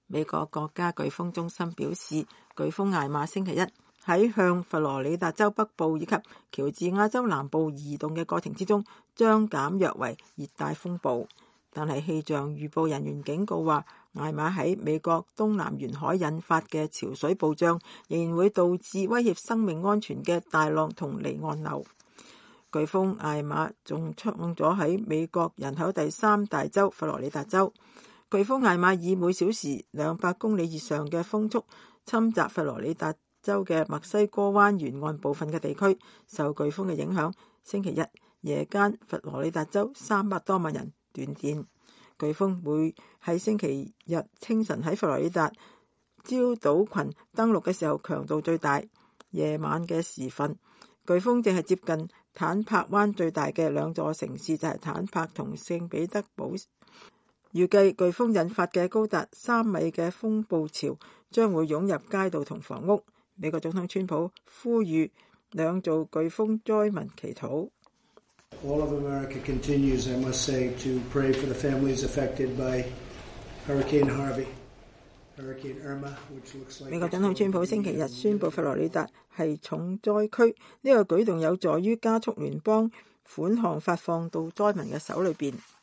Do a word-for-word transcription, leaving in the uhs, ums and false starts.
美國國家颶風中心表示，颶風艾瑪星期一喺向佛羅里達州北部以及喬治亞州南部移動嘅過程之中，將減弱為熱帶風暴。但係氣象預報人員警告話，艾瑪喺美國東南沿海引發嘅潮水暴漲，仍然會導致威脅生命安全嘅大浪同離岸流。颶風艾瑪仲創咗喺美國人口第三大州佛羅里達州。颶風艾瑪以每小時兩百公里以上嘅風速侵襲佛羅里達州嘅墨西哥灣沿岸部分嘅地區。受颶風嘅影響，星期日夜間佛羅里達州三百多萬人斷電。颶風會喺星期日清晨喺佛羅里達礁島群登陸嘅時候強度最大。夜晚嘅時分，颶風正係接近坦帕灣最大嘅兩座城市，就係坦帕同聖彼得堡。預計颶風引發嘅高達三米嘅風暴潮將會湧入街道同房屋。美國總統川普呼籲兩造颶風災民祈禱。 All of America continues, I must say, to pray for the families affected by Hurricane Harvey, Hurricane Irma, which looks like. 美國總統川普星期日宣布佛羅里達係重災區，呢個舉動有助於加速聯邦款項發放到災民嘅手裏邊。